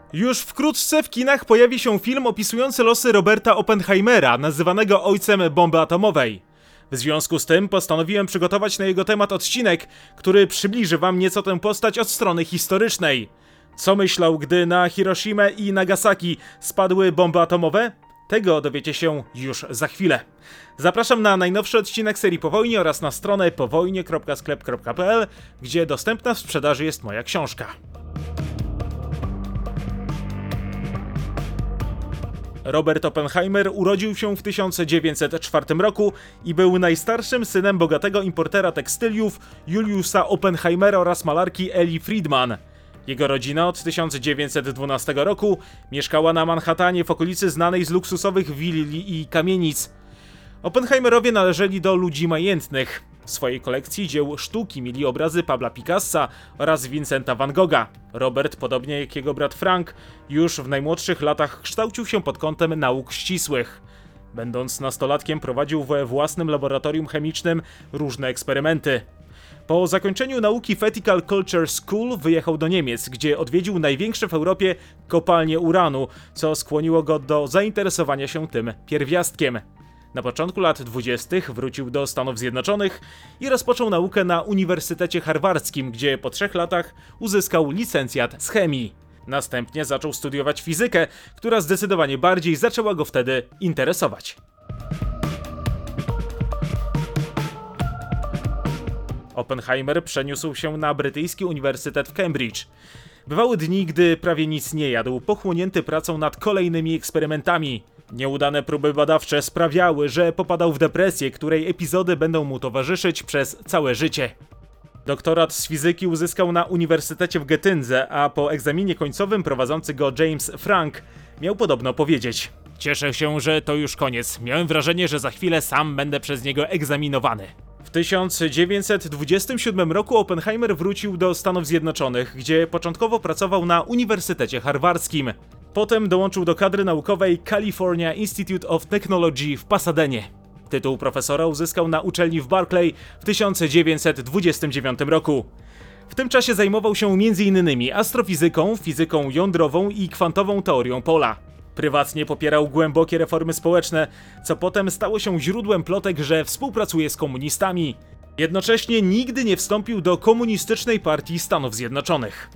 Już wkrótce w kinach pojawi się film opisujący losy Roberta Oppenheimera, nazywanego ojcem bomby atomowej. W związku z tym postanowiłem przygotować na jego temat odcinek, który przybliży wam nieco tę postać od strony historycznej. Co myślał, gdy na Hiroshimę i Nagasaki spadły bomby atomowe? Tego dowiecie się już za chwilę. Zapraszam na najnowszy odcinek serii Po wojnie oraz na stronę powojnie.sklep.pl, gdzie dostępna w sprzedaży jest moja książka. Robert Oppenheimer urodził się w 1904 roku i był najstarszym synem bogatego importera tekstyliów Juliusa Oppenheimera oraz malarki Ellie Friedman. Jego rodzina od 1912 roku mieszkała na Manhattanie w okolicy znanej z luksusowych willi i kamienic. Oppenheimerowie należeli do ludzi majętnych. W swojej kolekcji dzieł sztuki mieli obrazy Pabla Picassa oraz Vincenta van Gogha. Robert, podobnie jak jego brat Frank, już w najmłodszych latach kształcił się pod kątem nauk ścisłych. Będąc nastolatkiem, prowadził we własnym laboratorium chemicznym różne eksperymenty. Po zakończeniu nauki w Ethical Culture School wyjechał do Niemiec, gdzie odwiedził największe w Europie kopalnie uranu, co skłoniło go do zainteresowania się tym pierwiastkiem. Na początku lat 20. wrócił do Stanów Zjednoczonych i rozpoczął naukę na Uniwersytecie Harvardzkim, gdzie po 3 latach uzyskał licencjat z chemii. Następnie zaczął studiować fizykę, która zdecydowanie bardziej zaczęła go wtedy interesować. Oppenheimer przeniósł się na brytyjski Uniwersytet w Cambridge. Bywały dni, gdy prawie nic nie jadł, pochłonięty pracą nad kolejnymi eksperymentami. Nieudane próby badawcze sprawiały, że popadał w depresję, której epizody będą mu towarzyszyć przez całe życie. Doktorat z fizyki uzyskał na Uniwersytecie w Getyndze, a po egzaminie końcowym prowadzący go James Franck miał podobno powiedzieć: "Cieszę się, że to już koniec. Miałem wrażenie, że za chwilę sam będę przez niego egzaminowany". W 1927 roku Oppenheimer wrócił do Stanów Zjednoczonych, gdzie początkowo pracował na Uniwersytecie Harvardzkim. Potem dołączył do kadry naukowej California Institute of Technology w Pasadenie. Tytuł profesora uzyskał na uczelni w Berkeley w 1929 roku. W tym czasie zajmował się m.in. astrofizyką, fizyką jądrową i kwantową teorią pola. Prywatnie popierał głębokie reformy społeczne, co potem stało się źródłem plotek, że współpracuje z komunistami. Jednocześnie nigdy nie wstąpił do Komunistycznej Partii Stanów Zjednoczonych.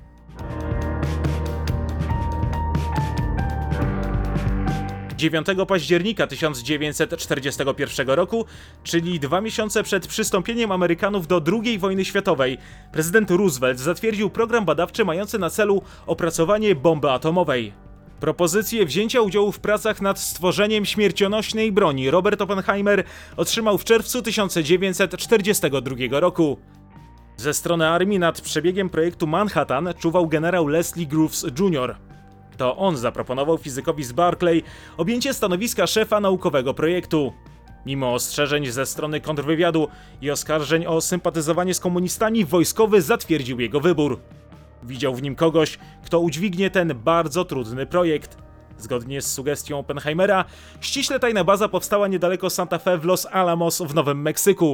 Października 1941 roku, czyli 2 miesiące przed przystąpieniem Amerykanów do II wojny światowej, prezydent Roosevelt zatwierdził program badawczy mający na celu opracowanie bomby atomowej. Propozycję wzięcia udziału w pracach nad stworzeniem śmiercionośnej broni Robert Oppenheimer otrzymał w czerwcu 1942 roku. Ze strony armii nad przebiegiem projektu Manhattan czuwał generał Leslie Groves Jr. To on zaproponował fizykowi z Berkeley objęcie stanowiska szefa naukowego projektu. Mimo ostrzeżeń ze strony kontrwywiadu i oskarżeń o sympatyzowanie z komunistami, wojskowy zatwierdził jego wybór. Widział w nim kogoś, kto udźwignie ten bardzo trudny projekt. Zgodnie z sugestią Oppenheimera, ściśle tajna baza powstała niedaleko Santa Fe w Los Alamos w Nowym Meksyku.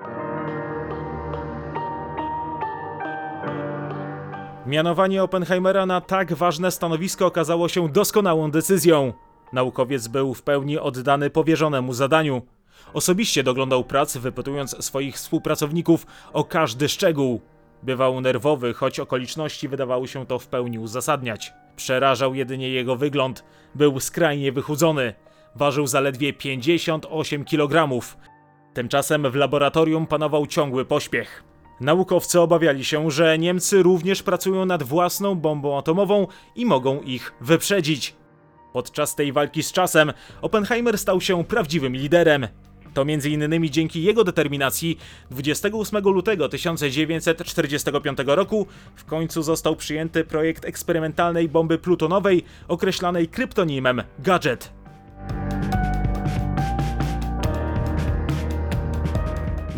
Mianowanie Oppenheimera na tak ważne stanowisko okazało się doskonałą decyzją. Naukowiec był w pełni oddany powierzonemu zadaniu. Osobiście doglądał prac, wypytując swoich współpracowników o każdy szczegół. Bywał nerwowy, choć okoliczności wydawały się to w pełni uzasadniać. Przerażał jedynie jego wygląd. Był skrajnie wychudzony. Ważył zaledwie 58 kg. Tymczasem w laboratorium panował ciągły pośpiech. Naukowcy obawiali się, że Niemcy również pracują nad własną bombą atomową i mogą ich wyprzedzić. Podczas tej walki z czasem Oppenheimer stał się prawdziwym liderem. To m.in. dzięki jego determinacji 28 lutego 1945 roku w końcu został przyjęty projekt eksperymentalnej bomby plutonowej określanej kryptonimem Gadget.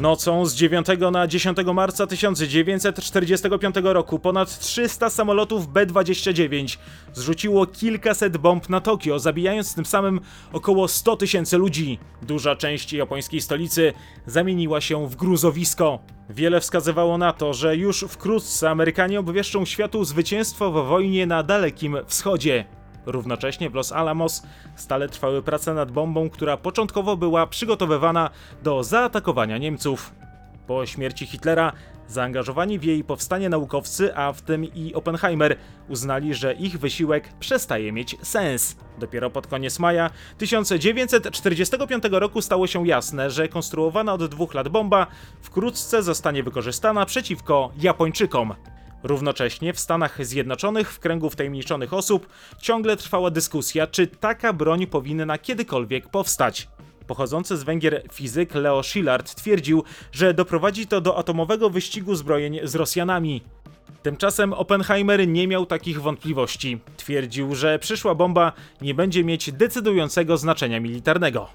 Nocą z 9 na 10 marca 1945 roku ponad 300 samolotów B-29 zrzuciło kilkaset bomb na Tokio, zabijając tym samym około 100 000 ludzi. Duża część japońskiej stolicy zamieniła się w gruzowisko. Wiele wskazywało na to, że już wkrótce Amerykanie obwieszczą światu zwycięstwo w wojnie na Dalekim Wschodzie. Równocześnie w Los Alamos stale trwały prace nad bombą, która początkowo była przygotowywana do zaatakowania Niemców. Po śmierci Hitlera zaangażowani w jej powstanie naukowcy, a w tym i Oppenheimer, uznali, że ich wysiłek przestaje mieć sens. Dopiero pod koniec maja 1945 roku stało się jasne, że konstruowana od 2 lat bomba wkrótce zostanie wykorzystana przeciwko Japończykom. Równocześnie w Stanach Zjednoczonych w kręgu wtajemniczonych osób ciągle trwała dyskusja, czy taka broń powinna kiedykolwiek powstać. Pochodzący z Węgier fizyk Leo Szilard twierdził, że doprowadzi to do atomowego wyścigu zbrojeń z Rosjanami. Tymczasem Oppenheimer nie miał takich wątpliwości. Twierdził, że przyszła bomba nie będzie mieć decydującego znaczenia militarnego.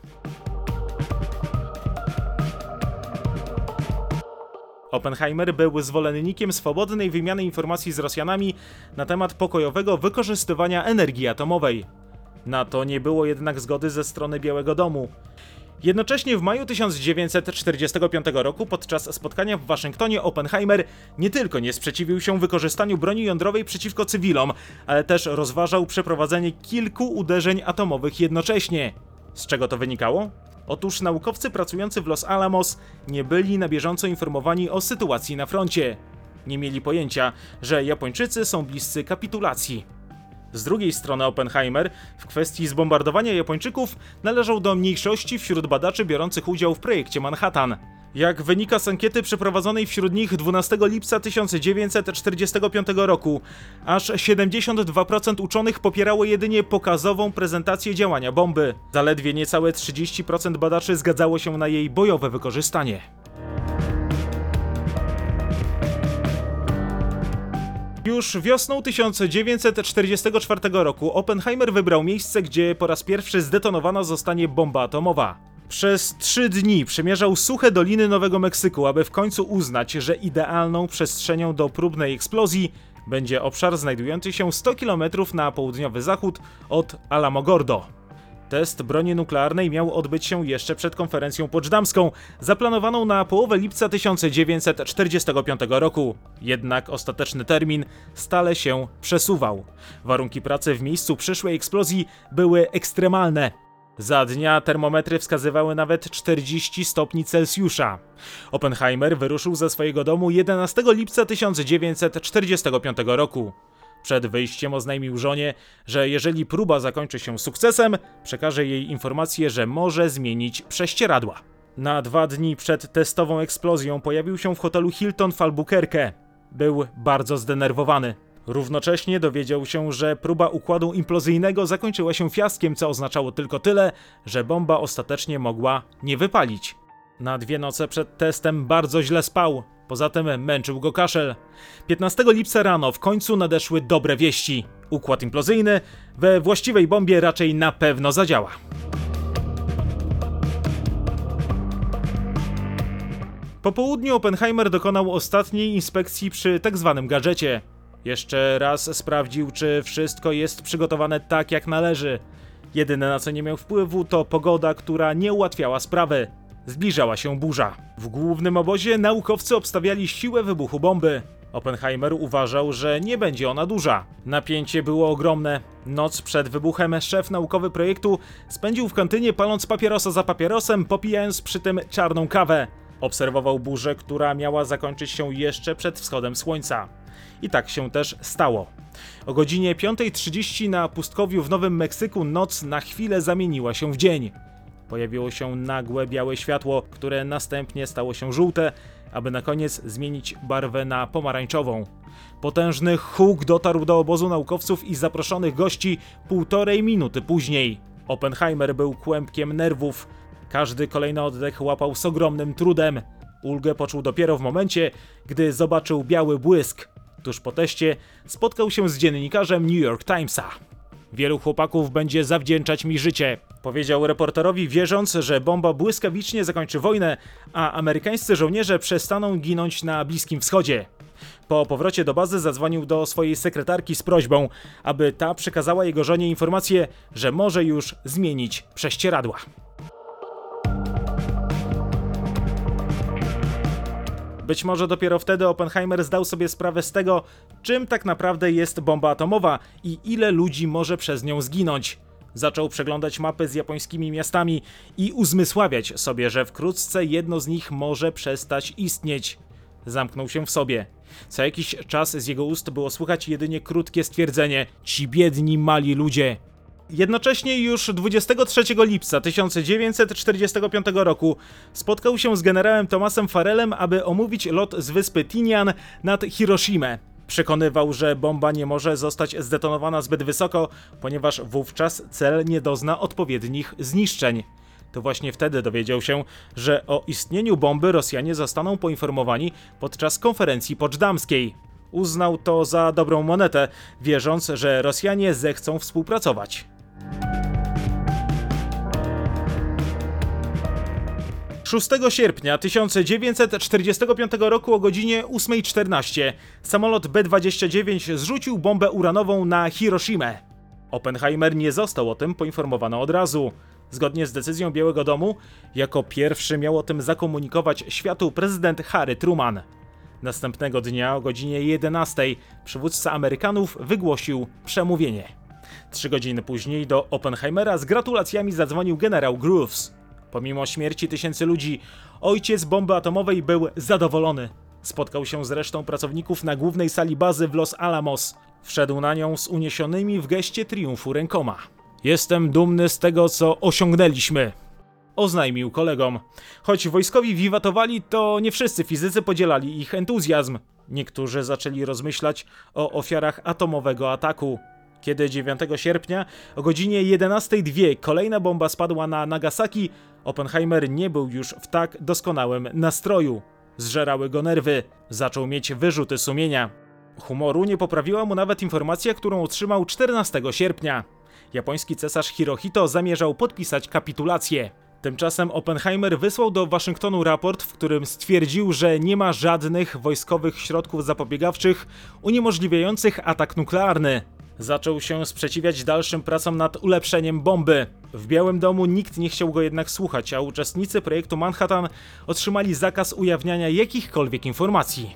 Oppenheimer był zwolennikiem swobodnej wymiany informacji z Rosjanami na temat pokojowego wykorzystywania energii atomowej. Na to nie było jednak zgody ze strony Białego Domu. Jednocześnie w maju 1945 roku podczas spotkania w Waszyngtonie Oppenheimer nie tylko nie sprzeciwił się wykorzystaniu broni jądrowej przeciwko cywilom, ale też rozważał przeprowadzenie kilku uderzeń atomowych jednocześnie. Z czego to wynikało? Otóż naukowcy pracujący w Los Alamos nie byli na bieżąco informowani o sytuacji na froncie. Nie mieli pojęcia, że Japończycy są bliscy kapitulacji. Z drugiej strony Oppenheimer w kwestii zbombardowania Japończyków należał do mniejszości wśród badaczy biorących udział w projekcie Manhattan. Jak wynika z ankiety przeprowadzonej wśród nich 12 lipca 1945 roku, aż 72% uczonych popierało jedynie pokazową prezentację działania bomby. Zaledwie niecałe 30% badaczy zgadzało się na jej bojowe wykorzystanie. Już wiosną 1944 roku Oppenheimer wybrał miejsce, gdzie po raz pierwszy zdetonowana zostanie bomba atomowa. Przez 3 dni przemierzał suche doliny Nowego Meksyku, aby w końcu uznać, że idealną przestrzenią do próbnej eksplozji będzie obszar znajdujący się 100 km na południowy zachód od Alamogordo. Test broni nuklearnej miał odbyć się jeszcze przed konferencją poczdamską, zaplanowaną na połowę lipca 1945 roku. Jednak ostateczny termin stale się przesuwał. Warunki pracy w miejscu przyszłej eksplozji były ekstremalne. Za dnia termometry wskazywały nawet 40 stopni Celsjusza. Oppenheimer wyruszył ze swojego domu 11 lipca 1945 roku. Przed wyjściem oznajmił żonie, że jeżeli próba zakończy się sukcesem, przekaże jej informację, że może zmienić prześcieradła. Na 2 dni przed testową eksplozją pojawił się w hotelu Hilton w Albuquerque. Był bardzo zdenerwowany. Równocześnie dowiedział się, że próba układu implozyjnego zakończyła się fiaskiem, co oznaczało tylko tyle, że bomba ostatecznie mogła nie wypalić. Na 2 noce przed testem bardzo źle spał. Poza tym męczył go kaszel. 15 lipca rano w końcu nadeszły dobre wieści. Układ implozyjny we właściwej bombie raczej na pewno zadziała. Po południu Oppenheimer dokonał ostatniej inspekcji przy tzw. gadżecie. Jeszcze raz sprawdził, czy wszystko jest przygotowane tak jak należy. Jedyne na co nie miał wpływu to pogoda, która nie ułatwiała sprawy. Zbliżała się burza. W głównym obozie naukowcy obstawiali siłę wybuchu bomby. Oppenheimer uważał, że nie będzie ona duża. Napięcie było ogromne. Noc przed wybuchem szef naukowy projektu spędził w kantynie paląc papierosa za papierosem, popijając przy tym czarną kawę. Obserwował burzę, która miała zakończyć się jeszcze przed wschodem słońca. I tak się też stało. O godzinie 5:30 na pustkowiu w Nowym Meksyku noc na chwilę zamieniła się w dzień. Pojawiło się nagłe białe światło, które następnie stało się żółte, aby na koniec zmienić barwę na pomarańczową. Potężny huk dotarł do obozu naukowców i zaproszonych gości 1,5 minuty później. Oppenheimer był kłębkiem nerwów. Każdy kolejny oddech łapał z ogromnym trudem. Ulgę poczuł dopiero w momencie, gdy zobaczył biały błysk. Tuż po teście spotkał się z dziennikarzem New York Timesa. Wielu chłopaków będzie zawdzięczać mi życie. Powiedział reporterowi, wierząc, że bomba błyskawicznie zakończy wojnę, a amerykańscy żołnierze przestaną ginąć na Bliskim Wschodzie. Po powrocie do bazy zadzwonił do swojej sekretarki z prośbą, aby ta przekazała jego żonie informację, że może już zmienić prześcieradła. Być może dopiero wtedy Oppenheimer zdał sobie sprawę z tego, czym tak naprawdę jest bomba atomowa i ile ludzi może przez nią zginąć. Zaczął przeglądać mapy z japońskimi miastami i uzmysławiać sobie, że wkrótce jedno z nich może przestać istnieć. Zamknął się w sobie. Co jakiś czas z jego ust było słychać jedynie krótkie stwierdzenie: ci biedni, mali ludzie. Jednocześnie już 23 lipca 1945 roku spotkał się z generałem Thomasem Farrellem, aby omówić lot z wyspy Tinian nad Hiroshimę. Przekonywał, że bomba nie może zostać zdetonowana zbyt wysoko, ponieważ wówczas cel nie dozna odpowiednich zniszczeń. To właśnie wtedy dowiedział się, że o istnieniu bomby Rosjanie zostaną poinformowani podczas konferencji poczdamskiej. Uznał to za dobrą monetę, wierząc, że Rosjanie zechcą współpracować. 6 sierpnia 1945 roku o godzinie 8:14 samolot B-29 zrzucił bombę uranową na Hiroshimę. Oppenheimer nie został o tym poinformowany od razu. Zgodnie z decyzją Białego Domu, jako pierwszy miał o tym zakomunikować światu prezydent Harry Truman. Następnego dnia o godzinie 11 przywódca Amerykanów wygłosił przemówienie. 3 godziny później do Oppenheimera z gratulacjami zadzwonił generał Groves. Pomimo śmierci tysięcy ludzi, ojciec bomby atomowej był zadowolony. Spotkał się z resztą pracowników na głównej sali bazy w Los Alamos. Wszedł na nią z uniesionymi w geście triumfu rękoma. Jestem dumny z tego, co osiągnęliśmy, oznajmił kolegom. Choć wojskowi wiwatowali, to nie wszyscy fizycy podzielali ich entuzjazm. Niektórzy zaczęli rozmyślać o ofiarach atomowego ataku. Kiedy 9 sierpnia o godzinie 11:02 kolejna bomba spadła na Nagasaki, Oppenheimer nie był już w tak doskonałym nastroju. Zżerały go nerwy, zaczął mieć wyrzuty sumienia. Humoru nie poprawiła mu nawet informacja, którą otrzymał 14 sierpnia. Japoński cesarz Hirohito zamierzał podpisać kapitulację. Tymczasem Oppenheimer wysłał do Waszyngtonu raport, w którym stwierdził, że nie ma żadnych wojskowych środków zapobiegawczych uniemożliwiających atak nuklearny. Zaczął się sprzeciwiać dalszym pracom nad ulepszeniem bomby. W Białym Domu nikt nie chciał go jednak słuchać, a uczestnicy projektu Manhattan otrzymali zakaz ujawniania jakichkolwiek informacji.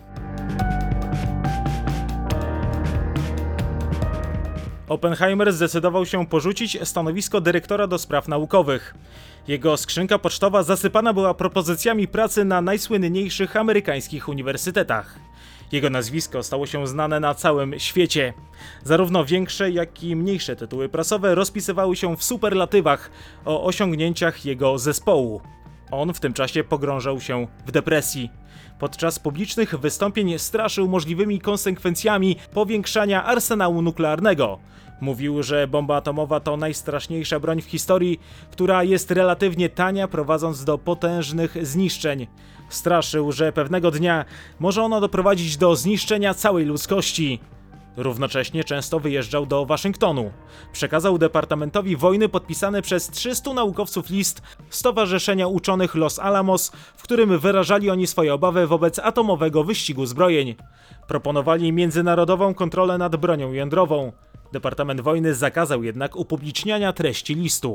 Oppenheimer zdecydował się porzucić stanowisko dyrektora do spraw naukowych. Jego skrzynka pocztowa zasypana była propozycjami pracy na najsłynniejszych amerykańskich uniwersytetach. Jego nazwisko stało się znane na całym świecie. Zarówno większe, jak i mniejsze tytuły prasowe rozpisywały się w superlatywach o osiągnięciach jego zespołu. On w tym czasie pogrążał się w depresji. Podczas publicznych wystąpień straszył możliwymi konsekwencjami powiększania arsenału nuklearnego. Mówił, że bomba atomowa to najstraszniejsza broń w historii, która jest relatywnie tania, prowadząc do potężnych zniszczeń. Straszył, że pewnego dnia może ona doprowadzić do zniszczenia całej ludzkości. Równocześnie często wyjeżdżał do Waszyngtonu. Przekazał Departamentowi Wojny podpisany przez 300 naukowców list Stowarzyszenia Uczonych Los Alamos, w którym wyrażali oni swoje obawy wobec atomowego wyścigu zbrojeń. Proponowali międzynarodową kontrolę nad bronią jądrową. Departament Wojny zakazał jednak upubliczniania treści listu.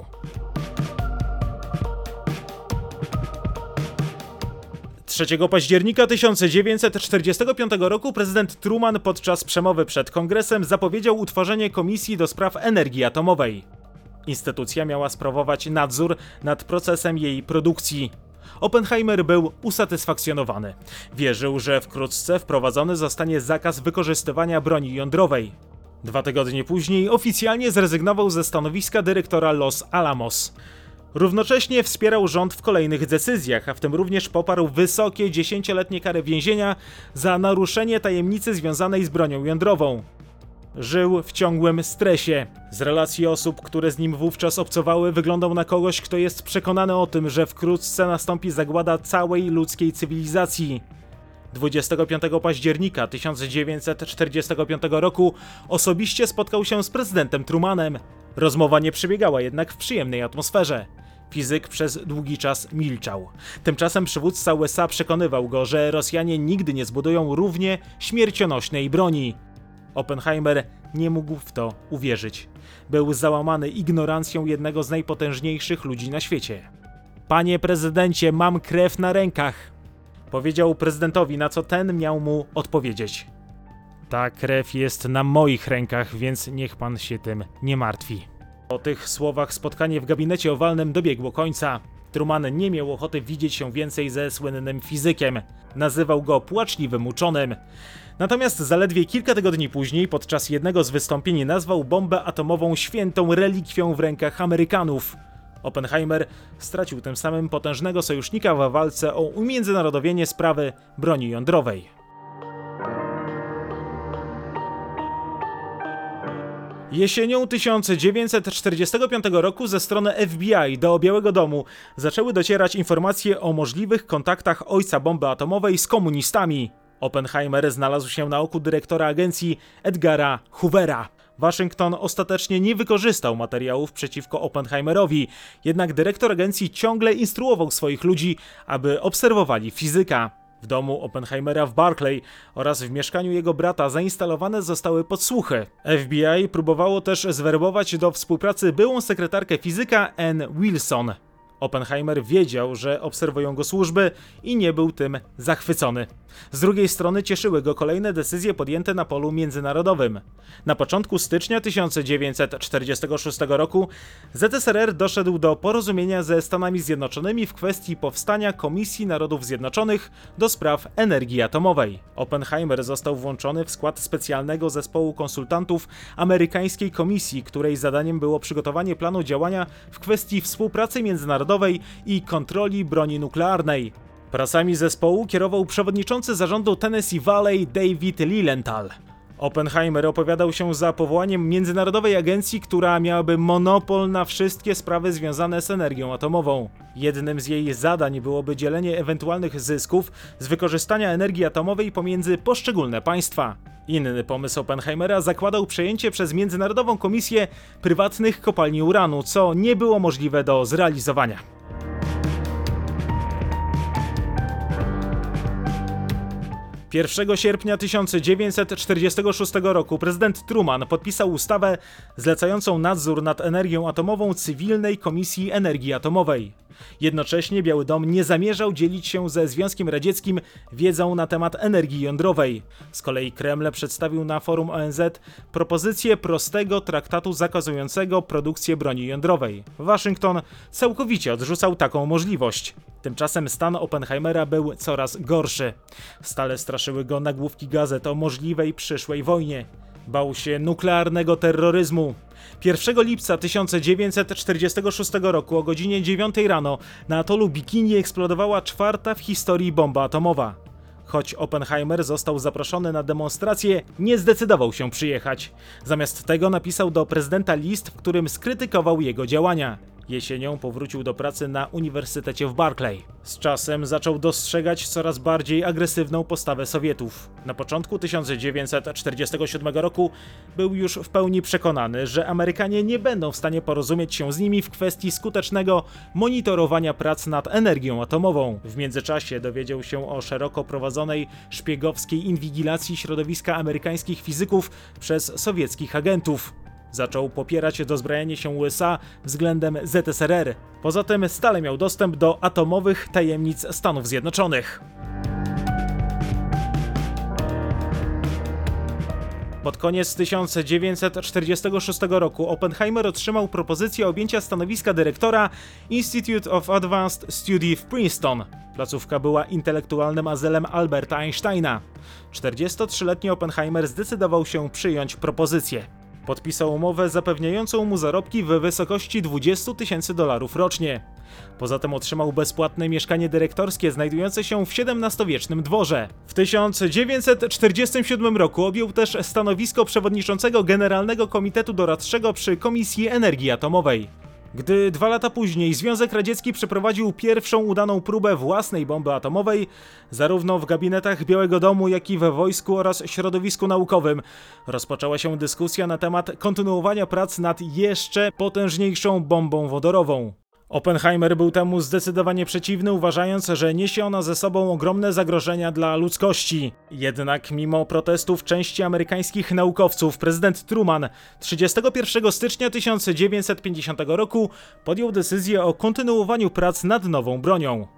Trzeciego października 1945 roku prezydent Truman podczas przemowy przed Kongresem zapowiedział utworzenie Komisji do Spraw Energii Atomowej. Instytucja miała sprawować nadzór nad procesem jej produkcji. Oppenheimer był usatysfakcjonowany. Wierzył, że wkrótce wprowadzony zostanie zakaz wykorzystywania broni jądrowej. 2 tygodnie później oficjalnie zrezygnował ze stanowiska dyrektora Los Alamos. Równocześnie wspierał rząd w kolejnych decyzjach, a w tym również poparł wysokie 10-letnie kary więzienia za naruszenie tajemnicy związanej z bronią jądrową. Żył w ciągłym stresie. Z relacji osób, które z nim wówczas obcowały, wyglądał na kogoś, kto jest przekonany o tym, że wkrótce nastąpi zagłada całej ludzkiej cywilizacji. 25 października 1945 roku osobiście spotkał się z prezydentem Trumanem. Rozmowa nie przebiegała jednak w przyjemnej atmosferze. Fizyk przez długi czas milczał. Tymczasem przywódca USA przekonywał go, że Rosjanie nigdy nie zbudują równie śmiercionośnej broni. Oppenheimer nie mógł w to uwierzyć. Był załamany ignorancją jednego z najpotężniejszych ludzi na świecie. Panie prezydencie, mam krew na rękach, powiedział prezydentowi, na co ten miał mu odpowiedzieć. Ta krew jest na moich rękach, więc niech pan się tym nie martwi. Po tych słowach spotkanie w gabinecie owalnym dobiegło końca. Truman nie miał ochoty widzieć się więcej ze słynnym fizykiem. Nazywał go płaczliwym uczonym. Natomiast zaledwie kilka tygodni później, podczas jednego z wystąpień, nazwał bombę atomową świętą relikwią w rękach Amerykanów. Oppenheimer stracił tym samym potężnego sojusznika w walce o umiędzynarodowienie sprawy broni jądrowej. Jesienią 1945 roku ze strony FBI do Białego Domu zaczęły docierać informacje o możliwych kontaktach ojca bomby atomowej z komunistami. Oppenheimer znalazł się na oku dyrektora agencji Edgara Hoovera. Waszyngton ostatecznie nie wykorzystał materiałów przeciwko Oppenheimerowi, jednak dyrektor agencji ciągle instruował swoich ludzi, aby obserwowali fizyka. W domu Oppenheimera w Barclay oraz w mieszkaniu jego brata zainstalowane zostały podsłuchy. FBI próbowało też zwerbować do współpracy byłą sekretarkę fizyka Ann Wilson. Oppenheimer wiedział, że obserwują go służby i nie był tym zachwycony. Z drugiej strony cieszyły go kolejne decyzje podjęte na polu międzynarodowym. Na początku stycznia 1946 roku ZSRR doszedł do porozumienia ze Stanami Zjednoczonymi w kwestii powstania Komisji Narodów Zjednoczonych do spraw energii atomowej. Oppenheimer został włączony w skład specjalnego zespołu konsultantów amerykańskiej komisji, której zadaniem było przygotowanie planu działania w kwestii współpracy międzynarodowej i kontroli broni nuklearnej. Pracami zespołu kierował przewodniczący zarządu Tennessee Valley David Lilienthal. Oppenheimer opowiadał się za powołaniem międzynarodowej agencji, która miałaby monopol na wszystkie sprawy związane z energią atomową. Jednym z jej zadań byłoby dzielenie ewentualnych zysków z wykorzystania energii atomowej pomiędzy poszczególne państwa. Inny pomysł Oppenheimera zakładał przejęcie przez Międzynarodową Komisję prywatnych kopalni uranu, co nie było możliwe do zrealizowania. 1 sierpnia 1946 roku prezydent Truman podpisał ustawę zlecającą nadzór nad energią atomową Cywilnej Komisji Energii Atomowej. Jednocześnie Biały Dom nie zamierzał dzielić się ze Związkiem Radzieckim wiedzą na temat energii jądrowej. Z kolei Kreml przedstawił na forum ONZ propozycję prostego traktatu zakazującego produkcję broni jądrowej. Waszyngton całkowicie odrzucał taką możliwość. Tymczasem stan Oppenheimera był coraz gorszy. Stale straszyły go nagłówki gazet o możliwej przyszłej wojnie. Bał się nuklearnego terroryzmu. 1 lipca 1946 roku o godzinie 9 rano na atolu Bikini eksplodowała czwarta w historii bomba atomowa. Choć Oppenheimer został zaproszony na demonstrację, nie zdecydował się przyjechać. Zamiast tego napisał do prezydenta list, w którym skrytykował jego działania. Jesienią powrócił do pracy na Uniwersytecie w Barclay. Z czasem zaczął dostrzegać coraz bardziej agresywną postawę Sowietów. Na początku 1947 roku był już w pełni przekonany, że Amerykanie nie będą w stanie porozumieć się z nimi w kwestii skutecznego monitorowania prac nad energią atomową. W międzyczasie dowiedział się o szeroko prowadzonej szpiegowskiej inwigilacji środowiska amerykańskich fizyków przez sowieckich agentów. Zaczął popierać dozbrajanie się USA względem ZSRR. Poza tym stale miał dostęp do atomowych tajemnic Stanów Zjednoczonych. Pod koniec 1946 roku Oppenheimer otrzymał propozycję objęcia stanowiska dyrektora Institute of Advanced Study w Princeton. Placówka była intelektualnym azylem Alberta Einsteina. 43-letni Oppenheimer zdecydował się przyjąć propozycję. Podpisał umowę zapewniającą mu zarobki w wysokości $20,000 rocznie. Poza tym otrzymał bezpłatne mieszkanie dyrektorskie znajdujące się w XVII-wiecznym dworze. W 1947 roku objął też stanowisko przewodniczącego Generalnego Komitetu Doradczego przy Komisji Energii Atomowej. Gdy 2 lata później Związek Radziecki przeprowadził pierwszą udaną próbę własnej bomby atomowej, zarówno w gabinetach Białego Domu, jak i we wojsku oraz środowisku naukowym, rozpoczęła się dyskusja na temat kontynuowania prac nad jeszcze potężniejszą bombą wodorową. Oppenheimer był temu zdecydowanie przeciwny, uważając, że niesie ona ze sobą ogromne zagrożenia dla ludzkości. Jednak mimo protestów części amerykańskich naukowców, prezydent Truman 31 stycznia 1950 roku podjął decyzję o kontynuowaniu prac nad nową bronią.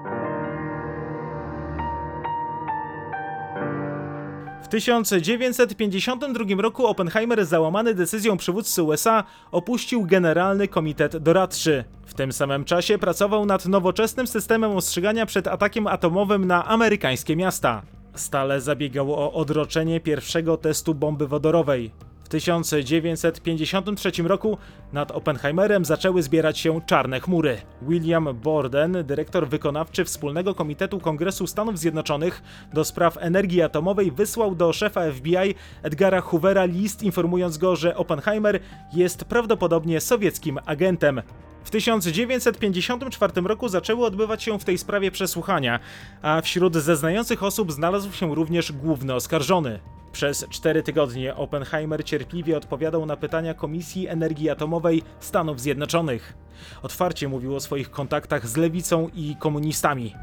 W 1952 roku Oppenheimer, załamany decyzją przywódcy USA, opuścił Generalny Komitet Doradczy. W tym samym czasie pracował nad nowoczesnym systemem ostrzegania przed atakiem atomowym na amerykańskie miasta. Stale zabiegał o odroczenie pierwszego testu bomby wodorowej. W 1953 roku nad Oppenheimerem zaczęły zbierać się czarne chmury. William Borden, dyrektor wykonawczy Wspólnego Komitetu Kongresu Stanów Zjednoczonych do spraw energii atomowej, wysłał do szefa FBI Edgara Hoovera list, informując go, że Oppenheimer jest prawdopodobnie sowieckim agentem. W 1954 roku zaczęły odbywać się w tej sprawie przesłuchania, a wśród zeznających osób znalazł się również główny oskarżony. Przez 4 tygodnie Oppenheimer cierpliwie odpowiadał na pytania Komisji Energii Atomowej Stanów Zjednoczonych. Otwarcie mówił o swoich kontaktach z lewicą i komunistami.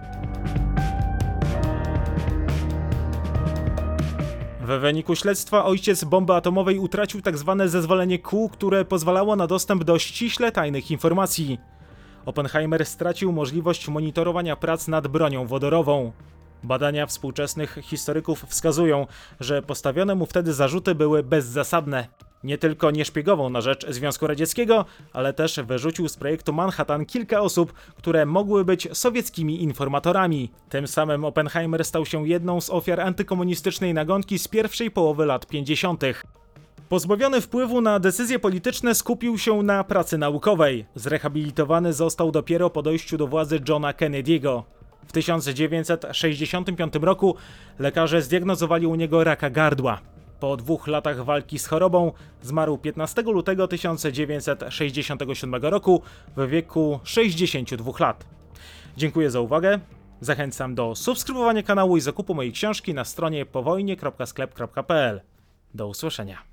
W wyniku śledztwa ojciec bomby atomowej utracił tzw. zezwolenie Q, które pozwalało na dostęp do ściśle tajnych informacji. Oppenheimer stracił możliwość monitorowania prac nad bronią wodorową. Badania współczesnych historyków wskazują, że postawione mu wtedy zarzuty były bezzasadne. Nie tylko nie szpiegował na rzecz Związku Radzieckiego, ale też wyrzucił z projektu Manhattan kilka osób, które mogły być sowieckimi informatorami. Tym samym Oppenheimer stał się jedną z ofiar antykomunistycznej nagonki z pierwszej połowy lat 50. Pozbawiony wpływu na decyzje polityczne, skupił się na pracy naukowej. Zrehabilitowany został dopiero po dojściu do władzy Johna Kennedy'ego. W 1965 roku lekarze zdiagnozowali u niego raka gardła. Po 2 latach walki z chorobą zmarł 15 lutego 1967 roku w wieku 62 lat. Dziękuję za uwagę. Zachęcam do subskrybowania kanału i zakupu mojej książki na stronie powojnie.sklep.pl. Do usłyszenia.